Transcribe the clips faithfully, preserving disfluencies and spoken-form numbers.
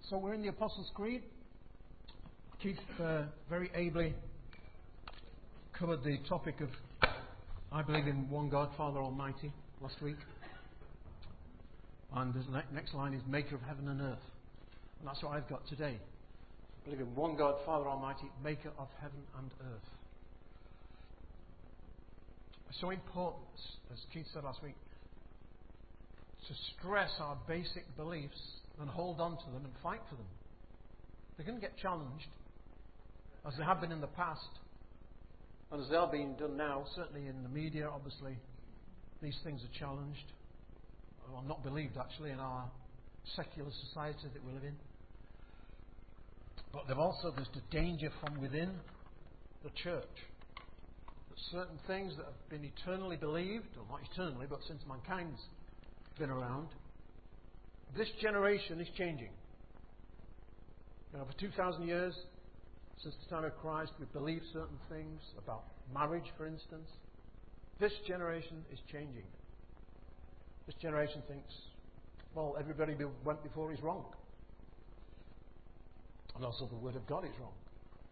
So we're in the Apostles' Creed. Keith uh, very ably covered the topic of I believe in one God, Father Almighty, last week. And the ne- next line is Maker of heaven and earth. And that's what I've got today. I believe in one God, Father Almighty, Maker of heaven and earth. It's so important, as Keith said last week, to stress our basic beliefs and hold on to them and fight for them. They're going to get challenged, as they have been in the past, and as they are being done now, certainly in the media, obviously, these things are challenged, or not believed actually, in our secular society that we live in. But there's also there's the danger from within the church. That certain things that have been eternally believed, or not eternally, but since mankind's been around, this generation is changing. You know, for two thousand years, since the time of Christ, we believe certain things about marriage, for instance. This generation is changing. This generation thinks, well, everybody who went before is wrong. And also the Word of God is wrong.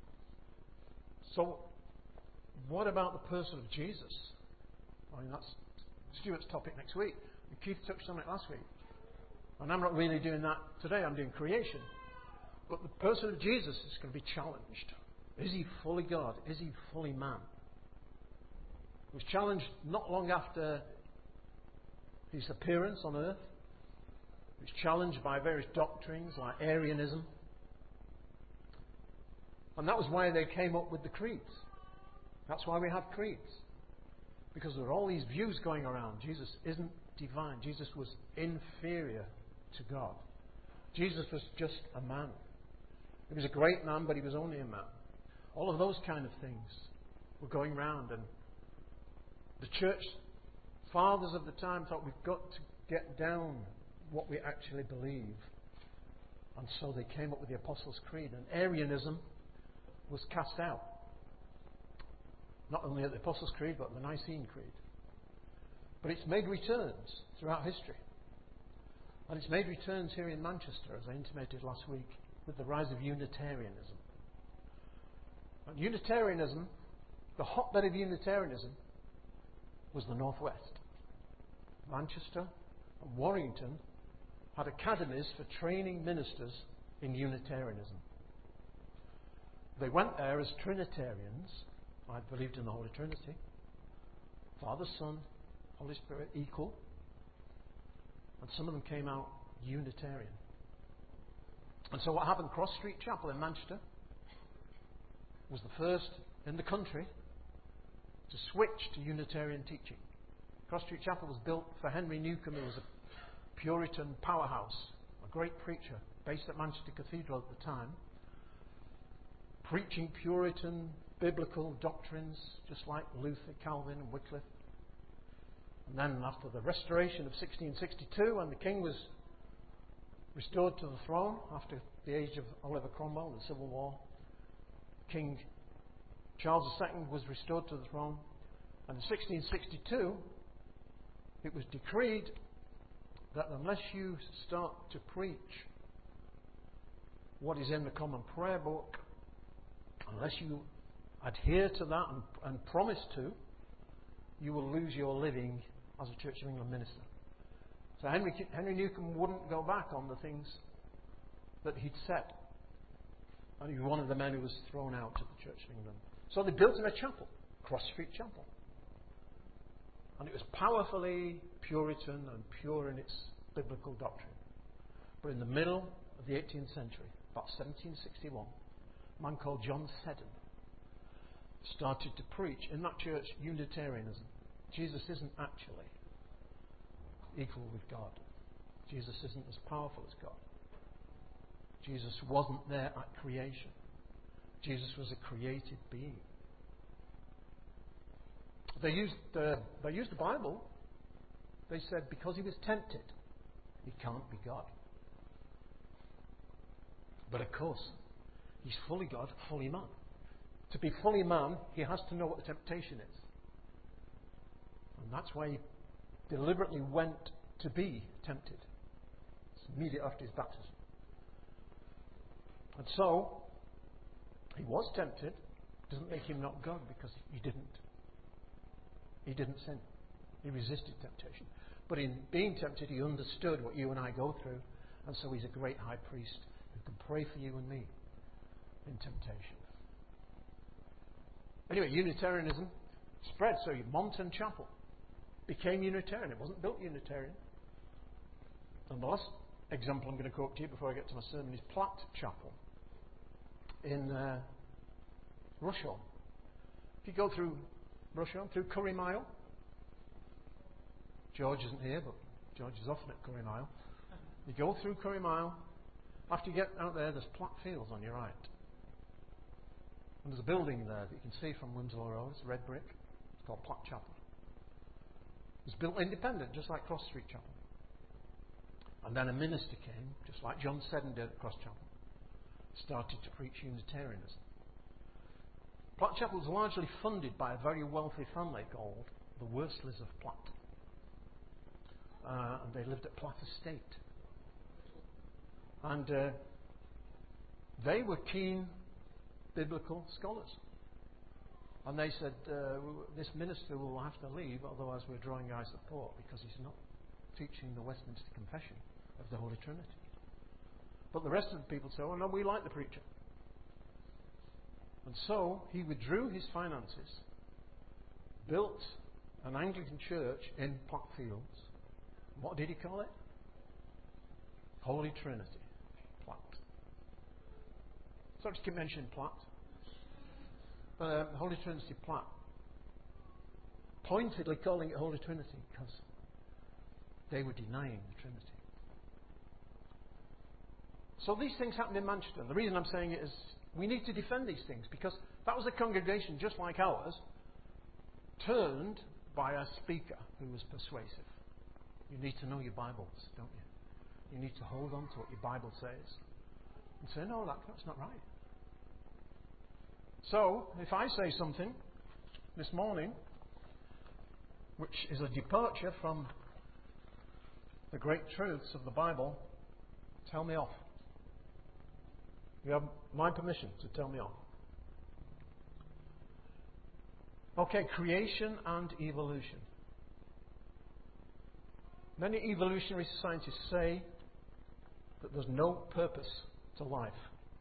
So, what about the person of Jesus? I mean, that's Stuart's topic next week. And Keith touched on it last week. And I'm not really doing that today, I'm doing creation. But the person of Jesus is going to be challenged. Is he fully God? Is he fully man? He was challenged not long after his appearance on earth. He was challenged by various doctrines like Arianism. And that was why they came up with the creeds. That's why we have creeds. Because there are all these views going around. Jesus isn't divine. Jesus was inferior to God. Jesus was just a man. He was a great man, but he was only a man. All of those kind of things were going round, and the church fathers of the time thought we've got to get down what we actually believe. And so they came up with the Apostles' Creed, and Arianism was cast out. Not only at the Apostles' Creed, but the Nicene Creed. But it's made returns throughout history. And it's made returns here in Manchester, as I intimated last week, with the rise of Unitarianism. And Unitarianism, the hotbed of Unitarianism, was the Northwest. Manchester and Warrington had academies for training ministers in Unitarianism. They went there as Trinitarians. I believed in the Holy Trinity. Father, Son, Holy Spirit equal. And some of them came out Unitarian. And so what happened? Cross Street Chapel in Manchester was the first in the country to switch to Unitarian teaching. Cross Street Chapel was built for Henry Newcomb, who was a Puritan powerhouse, a great preacher based at Manchester Cathedral at the time, preaching Puritan biblical doctrines just like Luther, Calvin and Wycliffe. And then after the restoration of sixteen sixty-two, when the king was restored to the throne after the age of Oliver Cromwell, the Civil War, King Charles the Second was restored to the throne. And in sixteen sixty-two, it was decreed that unless you start to preach what is in the Common Prayer Book, unless you adhere to that and, and promise to, you will lose your living as a Church of England minister. So Henry, Henry Newcomb wouldn't go back on the things that he'd said. And he was one of the men who was thrown out of the Church of England. So they built him a chapel, Cross Street Chapel. And it was powerfully Puritan and pure in its biblical doctrine. But in the middle of the eighteenth century, about seventeen sixty-one, a man called John Seddon started to preach in that church Unitarianism. Jesus isn't actually equal with God. Jesus isn't as powerful as God. Jesus wasn't there at creation. Jesus was a created being. They used the, they used the Bible. They said because he was tempted, he can't be God. But of course, he's fully God, fully man. To be fully man, he has to know what the temptation is. And that's why he deliberately went to be tempted. It's immediately after his baptism. And so, he was tempted. Doesn't make him not God, because he didn't. He didn't sin. He resisted temptation. But in being tempted, he understood what you and I go through. And so he's a great high priest who can pray for you and me in temptation. Anyway, Unitarianism spread. So Monton Chapel became Unitarian. It wasn't built Unitarian. And the last example I'm going to quote to you before I get to my sermon is Platt Chapel in uh, Rusholme. If you go through Rusholme, through Curry Mile, George isn't here, but George is often at Curry Mile. You go through Curry Mile. After you get out there, there's Platt Fields on your right. And there's a building there that you can see from Winslow Road. It's red brick. It's called Platt Chapel. It's built independent, just like Cross Street Chapel. And then a minister came, just like John Seddon did at Cross Chapel, started to preach Unitarianism. Platt Chapel was largely funded by a very wealthy family called the Worsleys of Platt. Uh, and they lived at Platt Estate. And uh, they were keen biblical scholars. And they said, uh, this minister will have to leave, otherwise we're drawing our support, because he's not teaching the Westminster Confession of the Holy Trinity. But the rest of the people said, oh no, we like the preacher. And so he withdrew his finances, built an Anglican church in Platt Fields. What did he call it? Holy Trinity, Platt. So I just keep mentioning Platt. But uh, Holy Trinity, Platt. Pointedly calling it Holy Trinity because they were denying the Trinity. So these things happened in Manchester. And the reason I'm saying it is we need to defend these things, because that was a congregation just like ours, turned by a speaker who was persuasive. You need to know your Bibles, don't you? You need to hold on to what your Bible says. And say, no, that, that's not right. So, if I say something this morning which is a departure from the great truths of the Bible, tell me off. You have my permission to tell me off. Okay, creation and evolution. Many evolutionary scientists say that there's no purpose to life.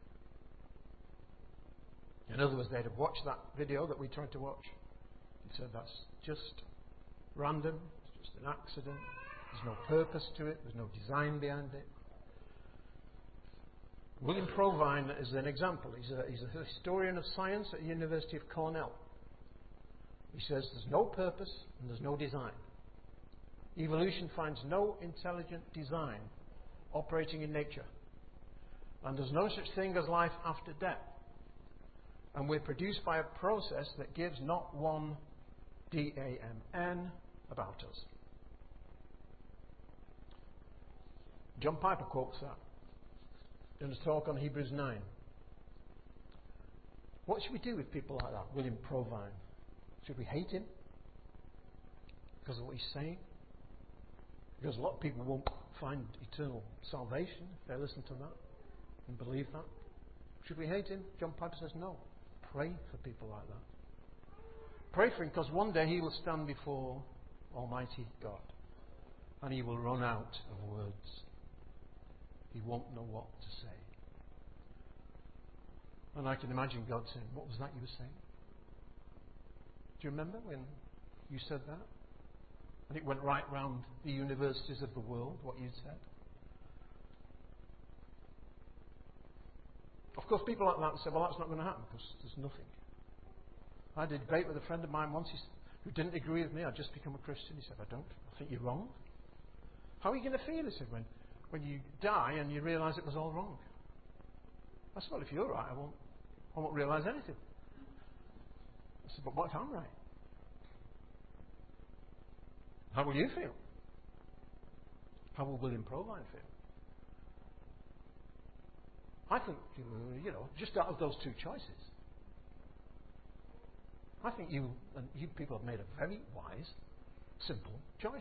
In other words, they'd have watched that video that we tried to watch and said that's just random, it's just an accident, there's no purpose to it, there's no design behind it. William Provine is an example. He's a, he's a historian of science at the University of Cornell. He says there's no purpose and there's no design. Evolution finds no intelligent design operating in nature. And there's no such thing as life after death. And we're produced by a process that gives not one D A M N about us. John Piper quotes that in his talk on Hebrews nine. What should we do with people like that? William Provine. Should we hate him because of what he's saying? Because a lot of people won't find eternal salvation if they listen to that and believe that. Should we hate him? John Piper says no. Pray for people like that. Pray for him, because one day he will stand before Almighty God and he will run out of words. He won't know what to say. And I can imagine God saying, what was that you were saying? Do you remember when you said that? And it went right round the universities of the world, what you said. Of course, people like that say, well, that's not going to happen because there's nothing. I had a debate with a friend of mine once who didn't agree with me. I'd just become a Christian. He said, I don't. I think you're wrong. How are you going to feel, he said, when, when you die and you realise it was all wrong? I said, well, if you're right, I won't, I won't realise anything. I said, but what if I'm right? How will you feel? How will William Provine feel? I think, you know, just out of those two choices, I think you and you people have made a very wise, simple choice.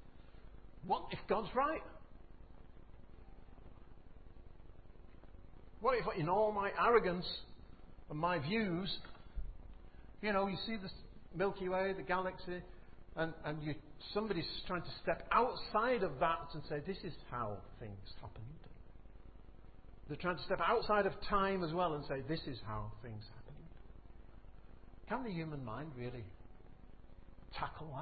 What if God's right? What if in all my arrogance and my views, you know, you see this Milky Way, the galaxy, and, and you, somebody's trying to step outside of that and say, this is how things happened. They're trying to step outside of time as well and say, this is how things happened. Can the human mind really tackle that?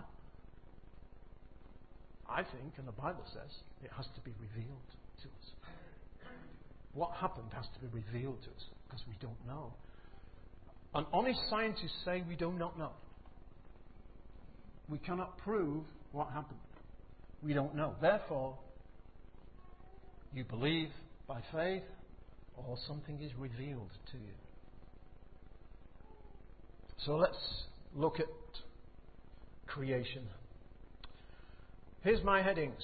I think, and the Bible says, it has to be revealed to us. What happened has to be revealed to us because we don't know. And honest scientists say we do not know. We cannot prove what happened. We don't know. Therefore, you believe by faith or something is revealed to you. So let's look at creation. Here's my headings.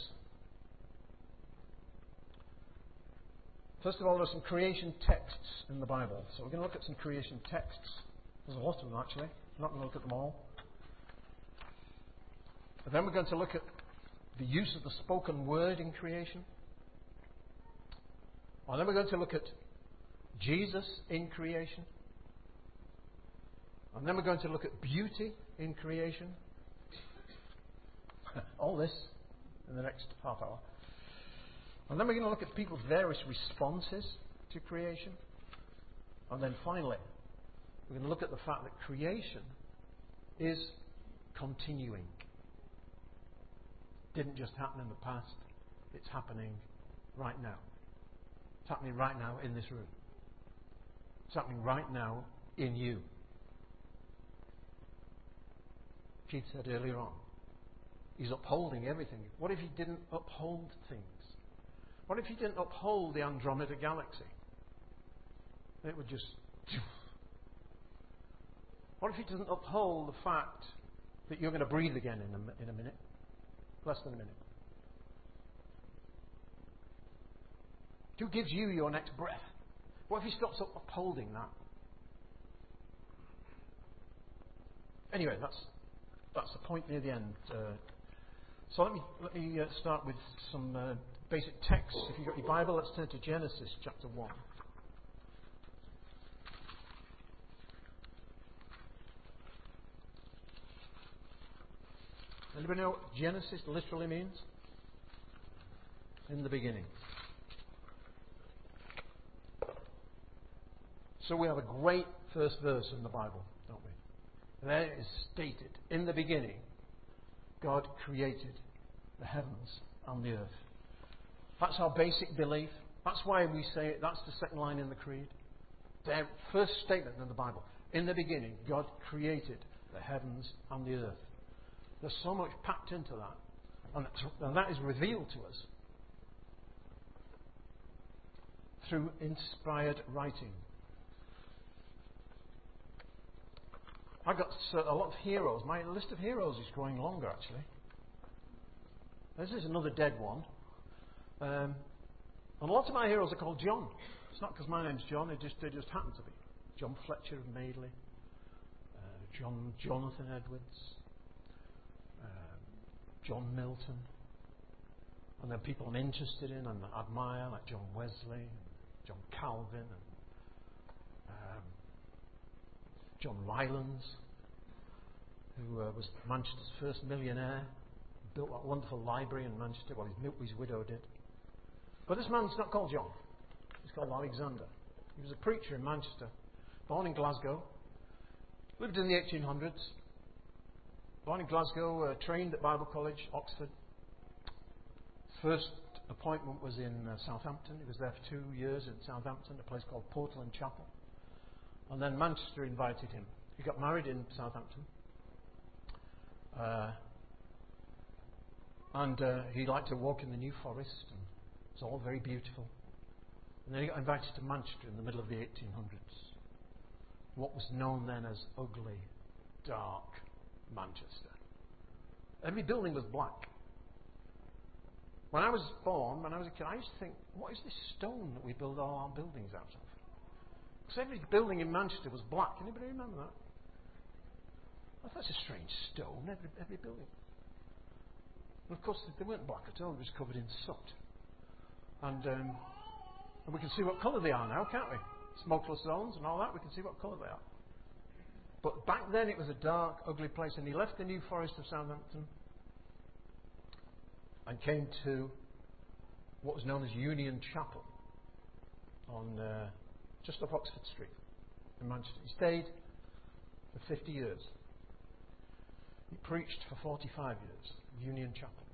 First of all, there's some creation texts in the Bible. So we're going to look at some creation texts. There's a lot of them actually. I'm not going to look at them all. And then we're going to look at the use of the spoken word in creation. And then we're going to look at Jesus in creation. And then we're going to look at beauty in creation. All this in the next half hour. And then we're going to look at people's various responses to creation. And then finally, we're going to look at the fact that creation is continuing. It didn't just happen in the past, it's happening right now. It's happening right now in this room. It's happening right now in you. Keith said earlier on, he's upholding everything. What if he didn't uphold things? What if he didn't uphold the Andromeda Galaxy? It would just... What if he doesn't uphold the fact that you're going to breathe again in a, in a minute? Less than a minute. Who gives you your next breath? What if he stops upholding that? Anyway, that's that's the point near the end. Uh, so let me let me uh, start with some uh, basic texts. If you've got your Bible, let's turn to Genesis chapter one. Anybody know what Genesis literally means? In the beginning. So we have a great first verse in the Bible, don't we? There it is stated, in the beginning, God created the heavens and the earth. That's our basic belief. That's why we say it. That's the second line in the creed. The first statement in the Bible. In the beginning, God created the heavens and the earth. There's so much packed into that. And, and that is revealed to us through inspired writing. I've got a lot of heroes. My list of heroes is growing longer, actually. This is another dead one. Um, and a lot of my heroes are called John. It's not because my name's John, they just, they just happen to be. John Fletcher of Madeley, uh, John Jonathan Edwards, uh, John Milton, and then people I'm interested in and admire, like John Wesley, and John Calvin, and um, John Rylands, who uh, was Manchester's first millionaire, built that wonderful library in Manchester. Well, his, his widow did. But this man's not called John. He's called Alexander. He was a preacher in Manchester, born in Glasgow, lived in the eighteen hundreds, born in Glasgow, uh, trained at Bible College, Oxford. His first appointment was in uh, Southampton. He was there for two years in Southampton, a place called Portland Chapel. And then Manchester invited him. He got married in Southampton. Uh, and uh, he liked to walk in the New Forest. And it's all very beautiful. And then he got invited to Manchester in the middle of the eighteen hundreds. What was known then as ugly, dark Manchester. Every building was black. When I was born, when I was a kid, I used to think, what is this stone that we build all our buildings out of? Because every building in Manchester was black. Anybody remember that? I thought, that's a strange stone, every, every building. And of course, they weren't black at all, they were just covered in soot. And um, And we can see what colour they are now, can't we? Smokeless zones and all that, we can see what colour they are. But back then it was a dark, ugly place, and he left the New Forest of Southampton and came to what was known as Union Chapel on uh, just off Oxford Street in Manchester. He stayed for fifty years. He preached for forty-five years at Union Chapel.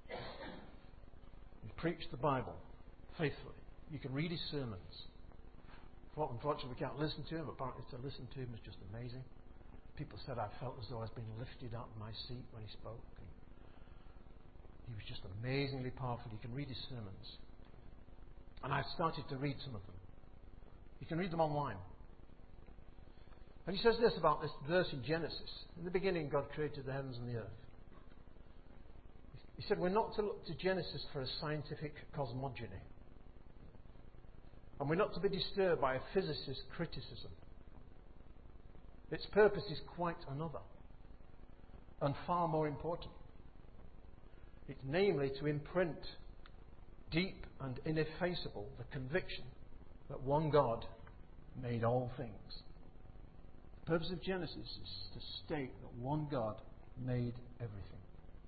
He preached the Bible faithfully. You can read his sermons. Well, unfortunately, we can't listen to him, but apparently to listen to him was just amazing. People said I felt as though I was being lifted out of my seat when he spoke. And he was just amazingly powerful. You can read his sermons. And I started to read some of them. You can read them online. And he says this about this verse in Genesis. In the beginning, God created the heavens and the earth. He said we're not to look to Genesis for a scientific cosmogony. And we're not to be disturbed by a physicist's criticism. Its purpose is quite another, and far more important. It's namely to imprint deep and ineffaceable the conviction that one God made all things. The purpose of Genesis is to state that one God made everything.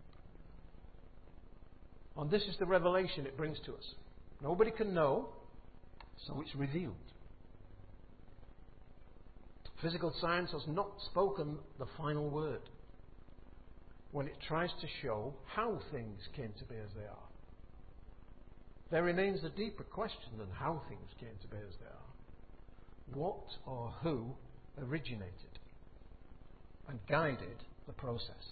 And this is the revelation it brings to us. Nobody can know, so it's revealed. Physical science has not spoken the final word when it tries to show how things came to be as they are. There remains a deeper question than how things came to be as they are. What or who originated and guided the process?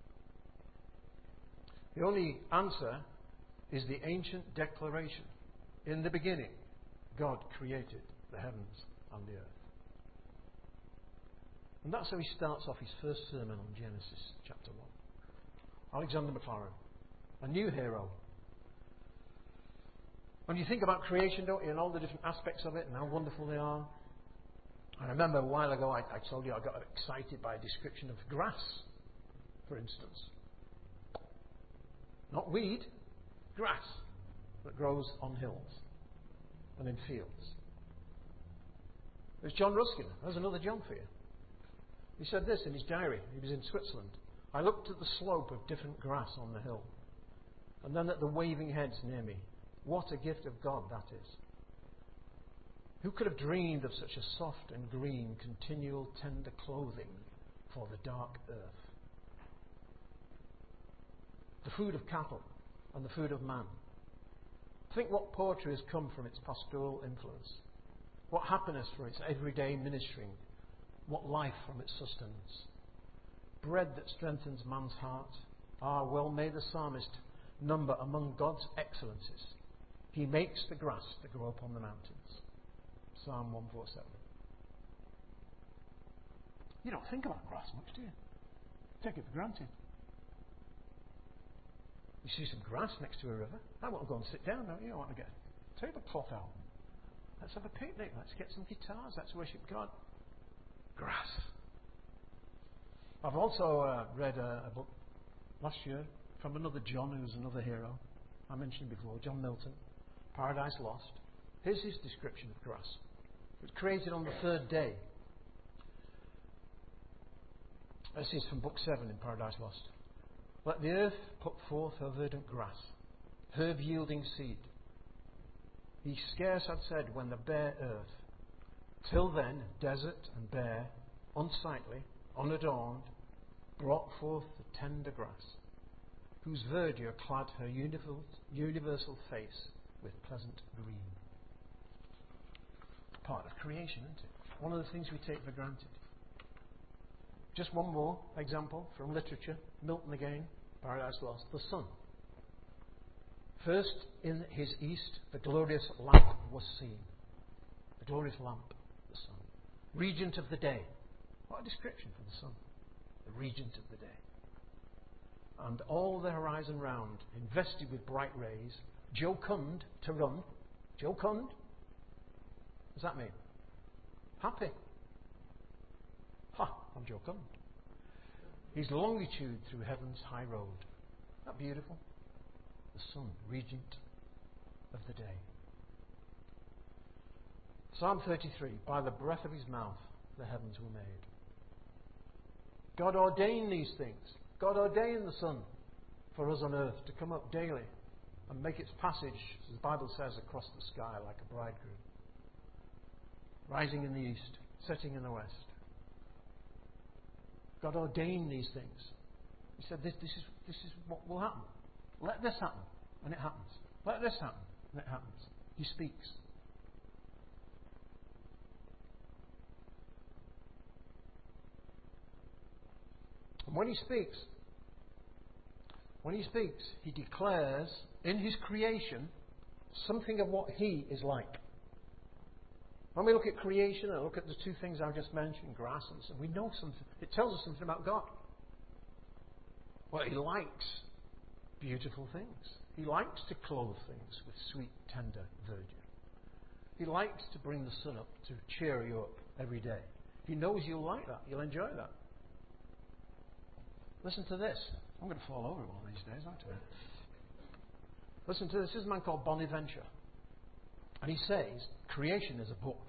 The only answer is the ancient declaration. In the beginning, God created the heavens and the earth. And that's how he starts off his first sermon on Genesis chapter one. Alexander Maclaren, a new hero. When you think about creation, don't you, and all the different aspects of it and how wonderful they are. I remember a while ago I, I told you I got excited by a description of grass, for instance. Not weed, grass that grows on hills and in fields. There's John Ruskin. There's another John for you. He said this in his diary. He was in Switzerland. I looked at the slope of different grass on the hill, and then at the waving heads near me. What a gift of God that is. Who could have dreamed of such a soft and green, continual, tender clothing for the dark earth? The food of cattle and the food of man. Think what poetry has come from its pastoral influence. What happiness for its everyday ministering. What life from its sustenance. Bread that strengthens man's heart. Ah, well may the psalmist number among God's excellences. He makes the grass to grow upon the mountains. Psalm one forty-seven. You don't think about grass much, do you? Take it for granted. You see some grass next to a river. I want to go and sit down, don't you? I want to get a tablecloth out. Let's have a picnic. Let's get some guitars. Let's worship God. Grass. I've also uh, read a, a book last year from another John, who's another hero. I mentioned before, John Milton, Paradise Lost. Here's his description of grass. It was created on the third day. This is from book seven in Paradise Lost. Let the earth put forth her verdant grass, herb yielding seed. He scarce had said when the bare earth, till then desert and bare, unsightly, unadorned, brought forth the tender grass, whose verdure clad her universal face with pleasant green. Part of creation, isn't it? One of the things we take for granted. Just one more example from literature. Milton again, Paradise Lost. The sun. First in his east, the glorious lamp was seen. The glorious lamp, the sun. Regent of the day. What a description for the sun. The regent of the day. And all the horizon round, invested with bright rays, jocund to run. Jocund? What does that mean? Happy. Ha, I'm jocund. His longitude through heaven's high road. Isn't that beautiful? The sun, regent of the day. Psalm thirty-three, by the breath of his mouth the heavens were made. God ordained these things. God ordained the sun for us on earth to come up daily and make its passage, as the Bible says, across the sky like a bridegroom. Rising in the east, setting in the west. God ordained these things. He said, this, this, is, this is what will happen. Let this happen, and it happens. Let this happen, and it happens. He speaks. And when he speaks, when he speaks, he declares in his creation something of what he is like. When we look at creation and look at the two things I've just mentioned, grass and sun, we know something. It tells us something about God. Well, he likes beautiful things. He likes to clothe things with sweet, tender verdure. He likes to bring the sun up to cheer you up every day. He knows you'll like that. You'll enjoy that. Listen to this. I'm going to fall over one of these days, aren't I? Listen to this. This is a man called Bonaventure. And he says, creation is a book.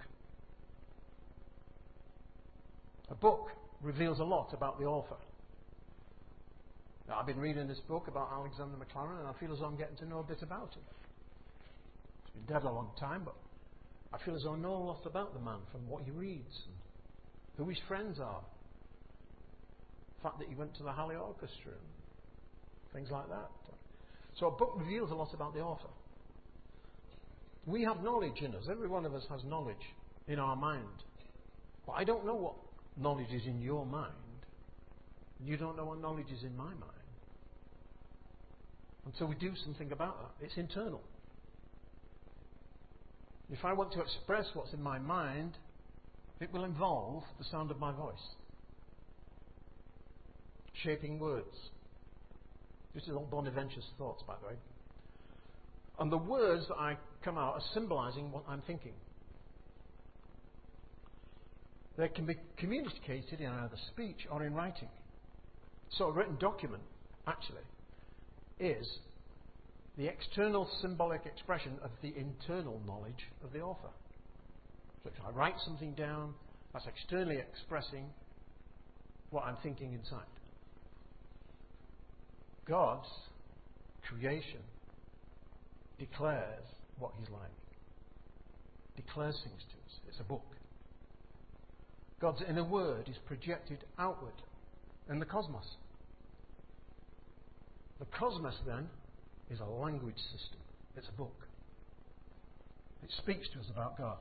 A book reveals a lot about the author. Now, I've been reading this book about Alexander Maclaren, and I feel as though I'm getting to know a bit about him. He's been dead a long time, but I feel as though I know a lot about the man from what he reads and who his friends are. The fact that he went to the Halley Orchestra and things like that. So a book reveals a lot about the author. We have knowledge in us. Every one of us has knowledge in our mind. But I don't know what knowledge is in your mind. You don't know what knowledge is in my mind. Until we do something about that. It's internal. If I want to express what's in my mind, it will involve the sound of my voice. Shaping words. This is all Bonaventure's thoughts, by the way. And the words that I come out are symbolizing what I'm thinking. They can be communicated in either speech or in writing. So a written document, actually, is the external symbolic expression of the internal knowledge of the author. So if I write something down, that's externally expressing what I'm thinking inside. God's creation declares what he's like. Declares things to us. It's a book. God's inner word is projected outward in the cosmos. The cosmos, then, is a language system. It's a book. It speaks to us about God.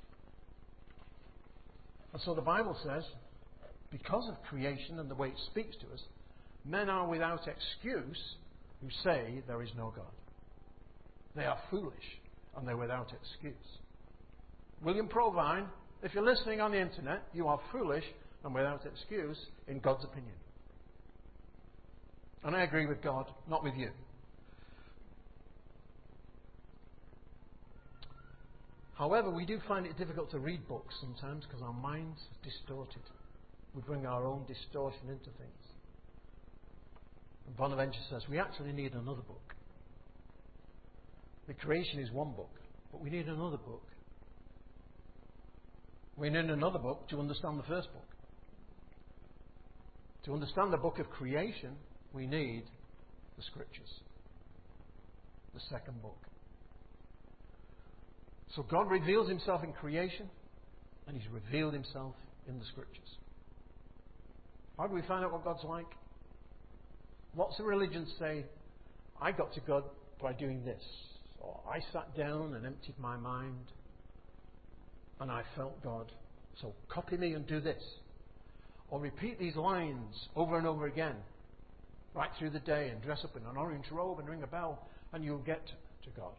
And so the Bible says, because of creation and the way it speaks to us, men are without excuse who say there is no God. They are foolish and they're without excuse. William Provine, if you're listening on the internet, you are foolish and without excuse in God's opinion. And I agree with God, not with you. However, we do find it difficult to read books sometimes because our minds are distorted. We bring our own distortion into things. And Bonaventure says we actually need another book. The creation is one book, but we need another book. We need another book to understand the first book. To understand the book of creation, we need the Scriptures. The second book. So God reveals himself in creation, and he's revealed himself in the Scriptures. How do we find out what God's like? Lots of religions say, I got to God by doing this. Or I sat down and emptied my mind, and I felt God. So copy me and do this. Or repeat these lines over and over again, right through the day, and dress up in an orange robe and ring a bell, and you'll get to God.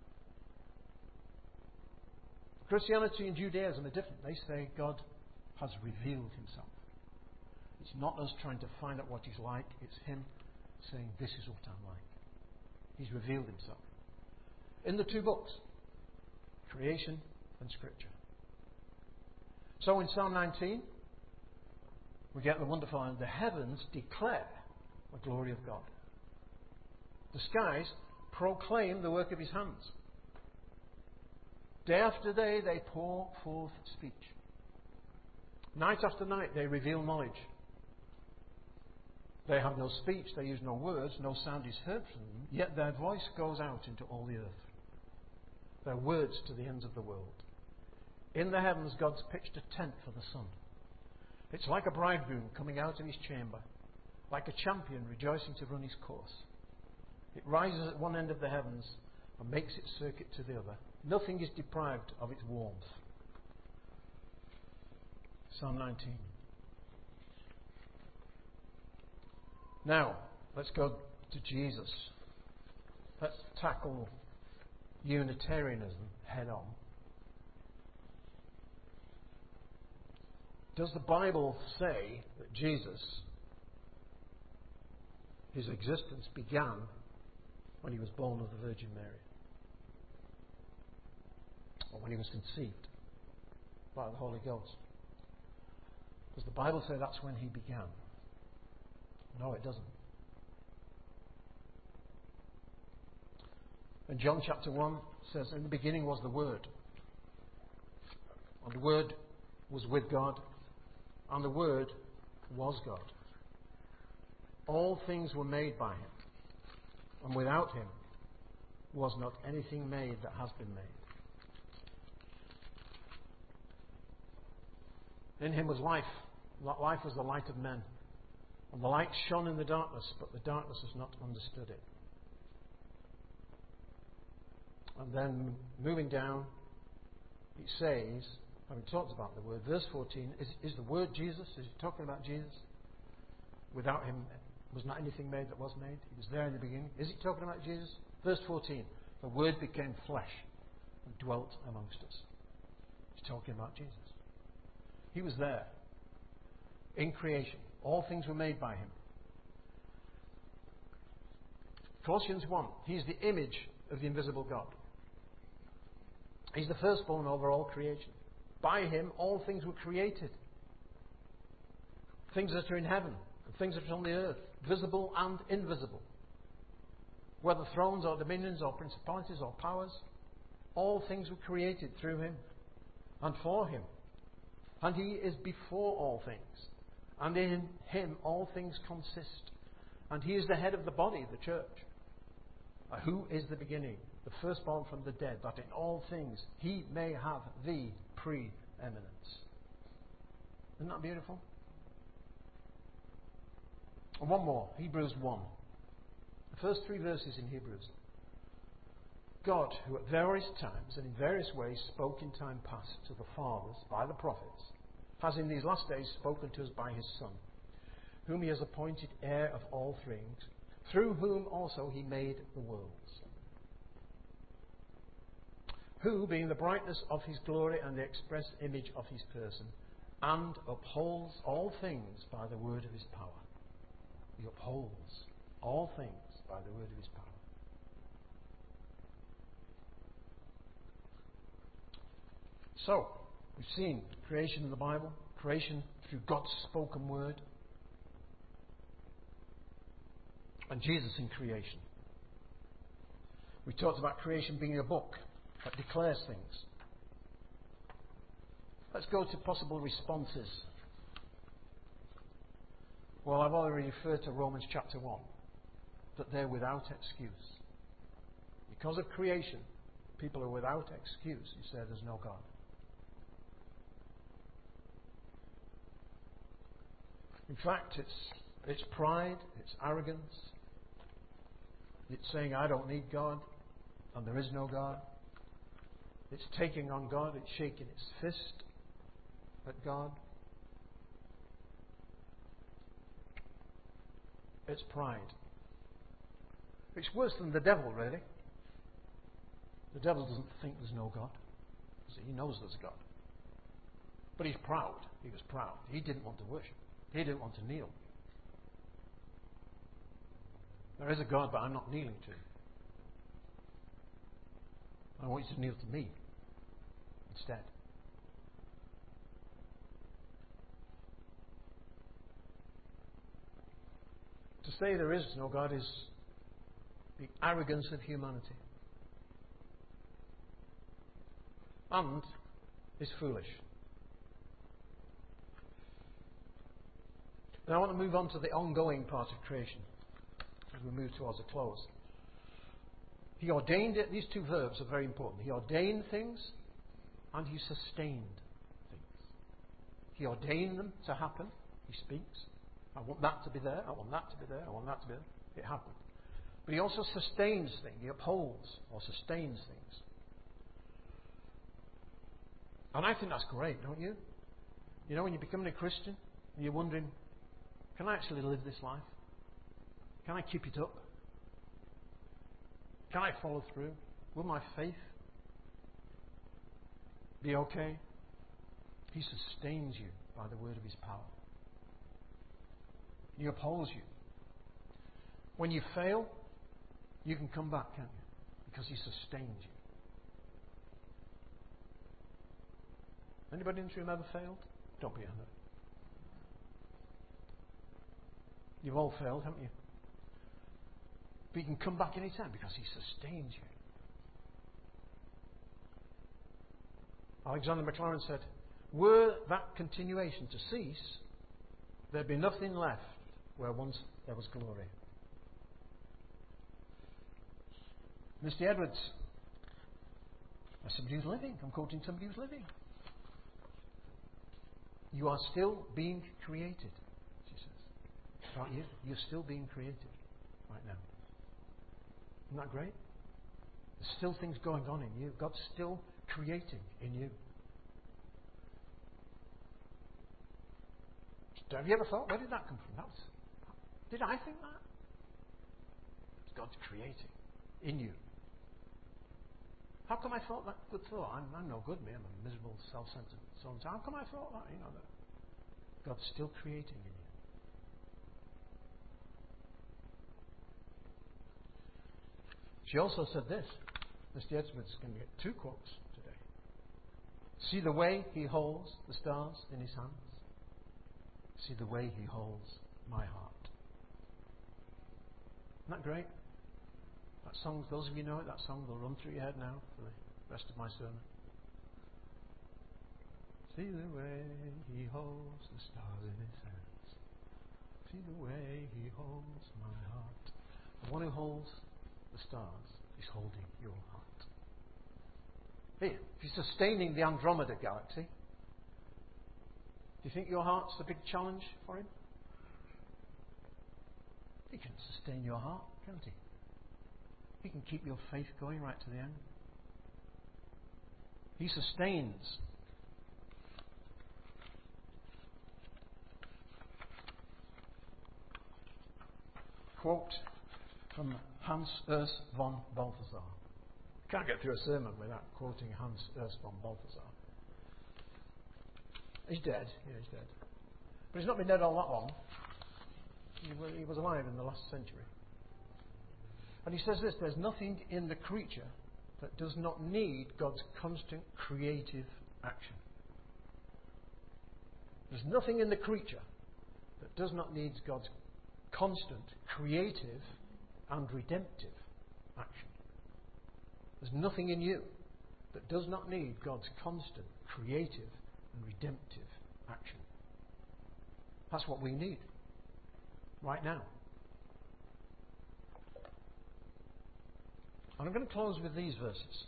Christianity and Judaism are different. They say God has revealed himself. It's not us trying to find out what he's like. It's him saying, this is what I'm like. He's revealed himself. In the two books, creation and Scripture. So in Psalm nineteen, we get the wonderful line, the heavens declare the glory of God. The skies proclaim the work of his hands. Day after day they pour forth speech. Night after night they reveal knowledge. They have no speech, they use no words, no sound is heard from them, yet their voice goes out into all the earth. Their words to the ends of the world. In the heavens God's pitched a tent for the sun. It's like a bridegroom coming out of his chamber, like a champion rejoicing to run his course. It rises at one end of the heavens and makes its circuit to the other. Nothing is deprived of its warmth. Psalm nineteen. Now, let's go to Jesus. Let's tackle Unitarianism head on. Does the Bible say that Jesus, his existence began when he was born of the Virgin Mary? Or when he was conceived by the Holy Ghost? Does the Bible say that's when he began? No, it doesn't. And John chapter one says, in the beginning was the Word. And the Word was with God. And the Word was God. All things were made by him. And without him was not anything made that has been made. In him was life. Life was the light of men. And the light shone in the darkness, but the darkness has not understood it. And then moving down, it says, having talked about the Word, verse fourteen, is, is the Word Jesus? Is he talking about Jesus? Without him was not anything made that was made. He was there in the beginning. Is he talking about Jesus? Verse fourteen, the Word became flesh and dwelt amongst us. He's talking about Jesus. He was there in creation. All things were made by him. Colossians one, he is the image of the invisible God. He's the firstborn over all creation. By him all things were created. Things that are in heaven and things that are on the earth, visible and invisible. Whether thrones or dominions or principalities or powers, all things were created through him and for him. And he is before all things. And in him all things consist. And he is the head of the body, the church. Uh, who is the beginning, the firstborn from the dead, that in all things he may have the preeminence. Isn't that beautiful? And one more, Hebrews one. The first three verses in Hebrews. God, who at various times and in various ways spoke in time past to the fathers by the prophets, has in these last days spoken to us by his Son, whom he has appointed heir of all things, through whom also he made the worlds. Who, being the brightness of his glory and the express image of his person, and upholds all things by the word of his power. He upholds all things by the word of his power. So, we've seen creation in the Bible, creation through God's spoken word, and Jesus in creation. We talked about creation being a book that declares things. Let's go to possible responses. Well, I've already referred to Romans chapter one, that they're without excuse. Because of creation, people are without excuse. You say there's no God. In fact, it's it's pride, it's arrogance, it's saying I don't need God and there is no God. It's taking on God, it's shaking its fist at God. It's pride. It's worse than the devil, really. The devil doesn't think there's no God. He knows there's a God. But he's proud. He was proud. He didn't want to worship. He didn't want to kneel. There is a God, but I'm not kneeling to him. I want you to kneel to me instead. To say there is no God is the arrogance of humanity. and is foolish. Now I want to move on to the ongoing part of creation as we move towards a close. He ordained it. These two verbs are very important. He ordained things and he sustained things. He ordained them to happen. He speaks. I want that to be there. I want that to be there. I want that to be there. It happened. But he also sustains things. He upholds or sustains things. And I think that's great, don't you? You know, when you're becoming a Christian, and you're wondering, can I actually live this life? Can I keep it up? Can I follow through? Will my faith be okay? He sustains you by the word of his power. He upholds you. When you fail, you can come back, can't you? Because he sustains you. Anybody in this room ever failed? Don't be hurt. You've all failed, haven't you? But you can come back any time because he sustains you. Alexander Maclaren said, were that continuation to cease, there'd be nothing left where once there was glory. Misty Edwards, as somebody who's living, I'm quoting somebody who's living. You are still being created, she says. Aren't you? You're still being created right now. Isn't that great? There's still things going on in you. God's still creating in you. Have you ever thought, where did that come from? That was, did I think that? It's God's creating in you. How come I thought that good thought? I'm, I'm no good, me. I'm a miserable, self-centered so and so. How come I thought that? You know, that God's still creating in you. She also said this. Mister Edwards can get two quotes today. See the way he holds the stars in his hands. See the way he holds my heart. Isn't that great? That song, those of you know it, that song will run through your head now for the rest of my sermon. See the way he holds the stars in his hands. See the way he holds my heart. The one who holds the stars is holding your heart. Here, if you're sustaining the Andromeda galaxy, do you think your heart's a big challenge for him? He can sustain your heart, can't he? He can keep your faith going right to the end. He sustains. Quote from Hans Urs von Balthasar. Can't get through a sermon without quoting Hans Urs von Balthasar. He's dead. Yeah, he's dead. But he's not been dead all that long. He was, he was alive in the last century. And he says this, there's nothing in the creature that does not need God's constant creative action. There's nothing in the creature that does not need God's constant creative and redemptive action. There's nothing in you that does not need God's constant creative and redemptive action. That's what we need right now. And I'm going to close with these verses.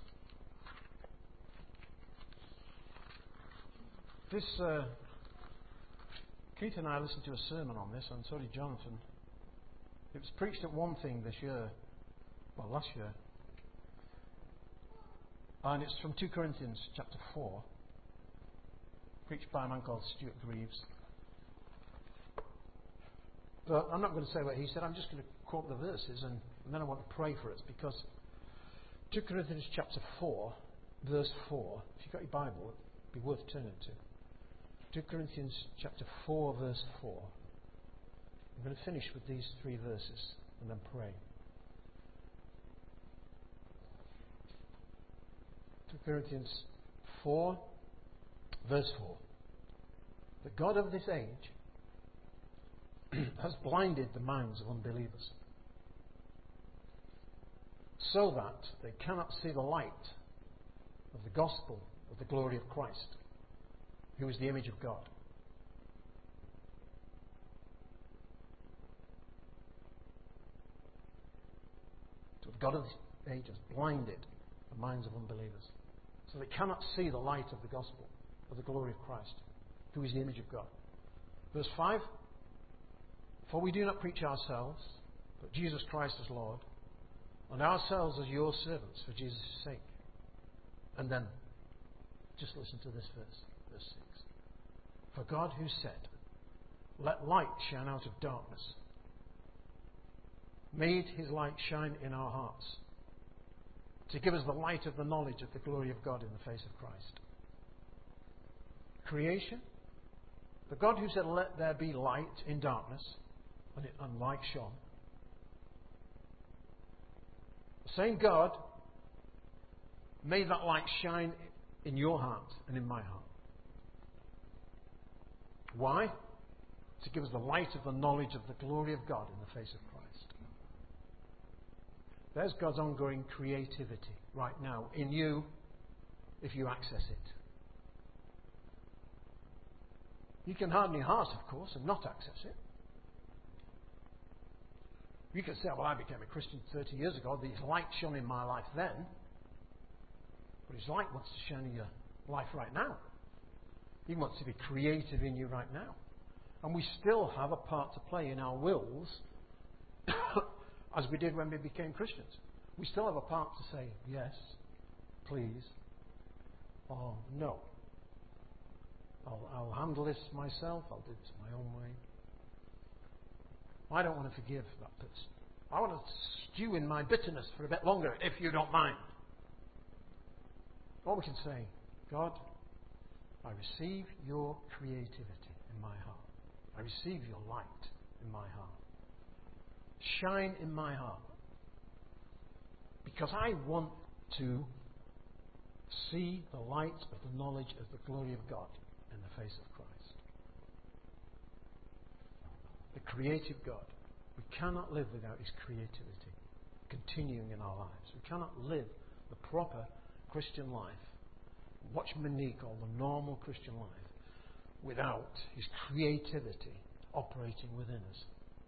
This, uh, Keith and I listened to a sermon on this, and so did Jonathan. It was preached at One Thing this year, well, last year. And it's from Second Corinthians chapter four, preached by a man called Stuart Greaves. But I'm not going to say what he said, I'm just going to quote the verses, and, and then I want to pray for us, because Second Corinthians chapter four, verse four, if you've got your Bible, it'd be worth turning to. Second Corinthians chapter four, verse four. I'm going to finish with these three verses and then pray. Second Corinthians four, verse four. The God of this age has blinded the minds of unbelievers, so that they cannot see the light of the gospel of the glory of Christ, who is the image of God. So the God of this age has blinded the minds of unbelievers, so they cannot see the light of the gospel, of the glory of Christ, who is the image of God. Verse five, for we do not preach ourselves, but Jesus Christ as Lord, and ourselves as your servants for Jesus' sake. And then, just listen to this verse, verse six. For God who said, let light shine out of darkness, made his light shine in our hearts, to give us the light of the knowledge of the glory of God in the face of Christ. Creation, the God who said, let there be light in darkness, and, it, and light shone. The same God made that light shine in your heart and in my heart. Why? To give us the light of the knowledge of the glory of God in the face of Christ. There's God's ongoing creativity right now in you if you access it. You can harden your heart, of course, and not access it. You can say, well, I became a Christian thirty years ago. His light shone in my life then. But his light wants to shine in your life right now. He wants to be creative in you right now. And we still have a part to play in our wills as we did when we became Christians. We still have a part to say, yes, please, or no. I'll, I'll handle this myself. I'll do this my own way. I don't want to forgive that person. I want to stew in my bitterness for a bit longer, if you don't mind. Or we can say, God, I receive your creativity in my heart. I receive your light in my heart. Shine in my heart. Because I want to see the light of the knowledge of the glory of God in the face of Christ. The creative God. We cannot live without his creativity continuing in our lives. We cannot live the proper Christian life, watch Monique or the normal Christian life, without his creativity operating within us.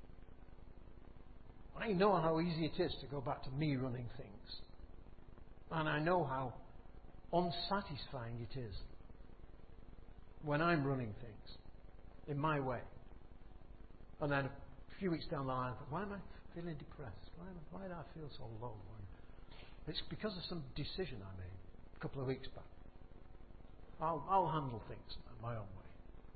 I know how easy it is to go back to me running things. And I know how unsatisfying it is when I'm running things in my way. And then a few weeks down the line, I thought, why am I feeling depressed? Why, am I, why do I feel so low? It's because of some decision I made a couple of weeks back. I'll, I'll handle things my own way.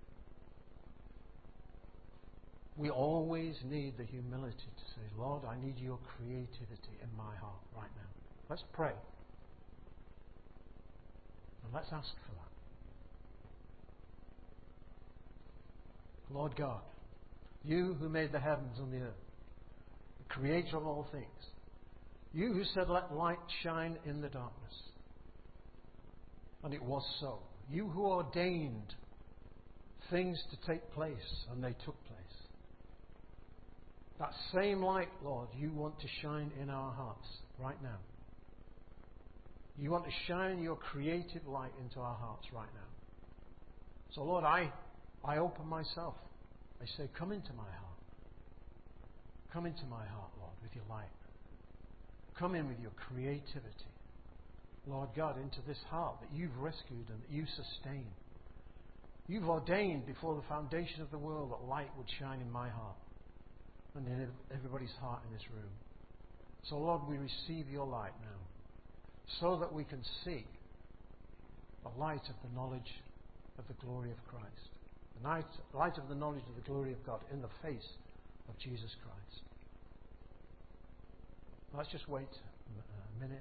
We always need the humility to say, Lord, I need your creativity in my heart right now. Let's pray. And let's ask for that. Lord God, you who made the heavens and the earth, the creator of all things, you who said, let light shine in the darkness. And it was so. You who ordained things to take place, and they took place. That same light, Lord, you want to shine in our hearts right now. You want to shine your creative light into our hearts right now. So, Lord, I, I open myself. I say, come into my heart. Come into my heart, Lord, with your light. Come in with your creativity. Lord God, into this heart that you've rescued and that you sustain. You've ordained before the foundation of the world that light would shine in my heart and in everybody's heart in this room. So, Lord, we receive your light now so that we can see the light of the knowledge of the glory of Christ. The light, light of the knowledge of the glory of God in the face of Jesus Christ. Let's just wait a minute.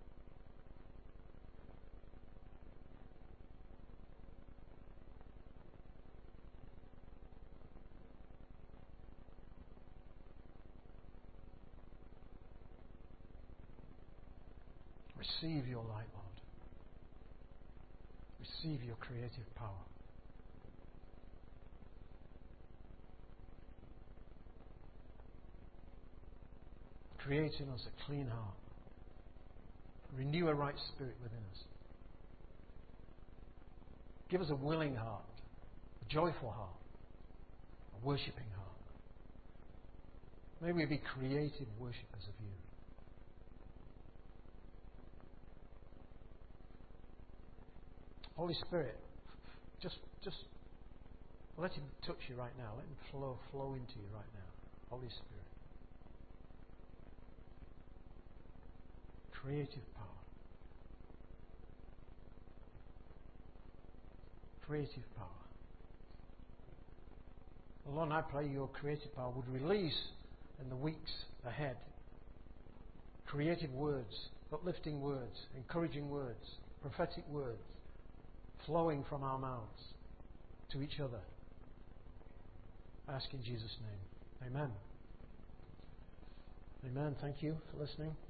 Receive your light, Lord. Receive your creative power. Create in us a clean heart. Renew a right spirit within us. Give us a willing heart, a joyful heart, a worshipping heart. May we be creative worshippers of you. Holy Spirit, just just let him touch you right now. Let him flow flow into you right now. Holy Spirit. Creative power. Creative power. Lord, I pray your creative power would release in the weeks ahead creative words, uplifting words, encouraging words, prophetic words flowing from our mouths to each other. I ask in Jesus' name. Amen. Amen. Thank you for listening.